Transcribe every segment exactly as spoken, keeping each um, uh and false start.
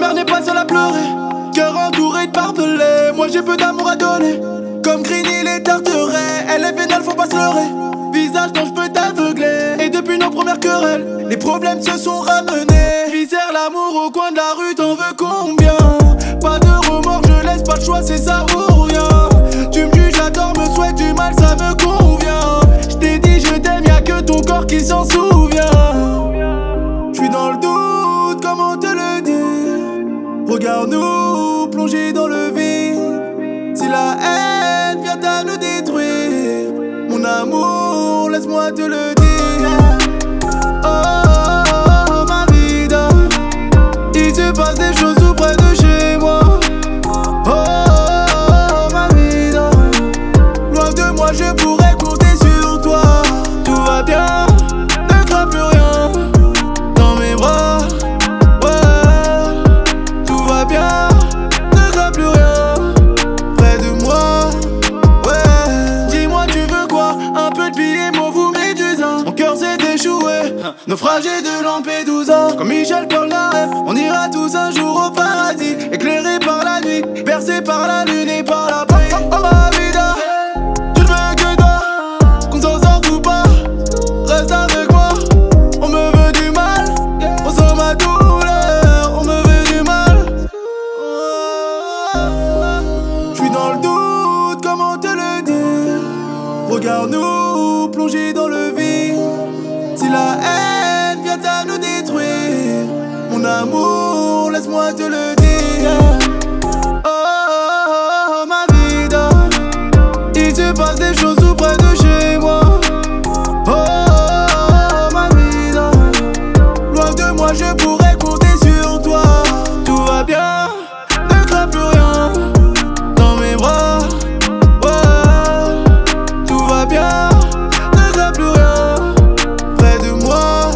mère n'est pas seule à pleurer. Cœur entouré de barbelés, moi j'ai peu d'amour à donner. Comme Greeny les tarterets, elle est vénale, faut pas se leurrer. Visage dont je peux t'aveugler. Et depuis nos premières querelles, les problèmes se sont ramenés. Visère l'amour au coin de la rue, t'en veux combien? Pas de remords, je laisse pas le choix, c'est ça ou rien. Tu me juges, j'adore, me souhaite du mal, ça me convient. Je t'ai dit je t'aime, y'a que ton corps qui s'en souvient. J'suis dans le doute, comment te le dire? Regarde-nous plonger dans le vide. Si la haine vient à nous détruire, mon amour, laisse-moi te le dire. Oh, oh, oh ma vida, il se passe des choses tout près de chez moi. Oh, oh, oh ma vida, loin de moi je pourrais compter sur toi. Tout va bien, ne crains plus rien dans mes bras. Ouais, tout va bien, ne crains plus rien près de moi. Ouais, dis-moi tu veux quoi? Un peu de billets, moi vous médusa. Mon cœur s'est échoué, naufragé de Lampedusa. Comme Michel Polnareff, on ira tous un jour au paradis. Éclairé par la nuit, bercé par la lune et par la pluie. Oh, oh, ma vida, je ne veux que toi, qu'on s'en sorte ou pas, reste avec moi. On me veut du mal, on sent ma douleur, on me veut du mal. J'suis dans le doute, comment te le dire? Regarde-nous plonger dans le vide. Si la haine vient à nous détruire, mon amour, laisse-moi te le dire. Oh, oh, oh ma vida, il se passe des choses tout près de chez moi. Oh, oh, oh ma vida, loin de moi je pourrais compter sur toi. Tout va bien, ne crains plus rien dans mes bras. Ouais, tout va bien, ne crains plus rien près de moi.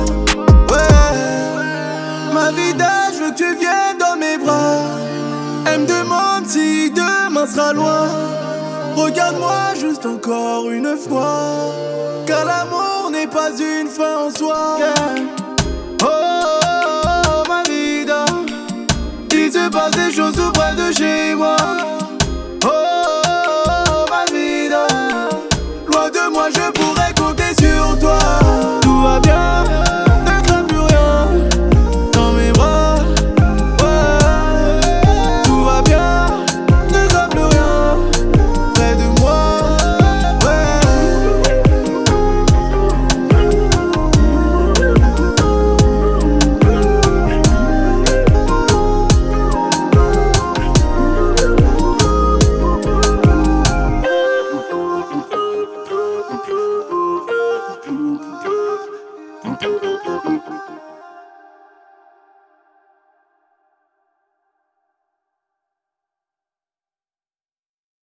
Ouais, ma vida, je veux que tu viennes dans mes bras. Elle me demande si demain sera loin. Regarde-moi juste encore une fois, car l'amour n'est pas une fin en soi. Yeah. Oh, oh, oh ma vida, il se passe des choses tout près de chez moi. Oh, oh, oh ma vida, loin de moi je pourrais compter sur toi. Tout va bien, ne crains plus rien dans mes bras. Ouais, tout va bien, ne crains plus rien près de moi. Ouais.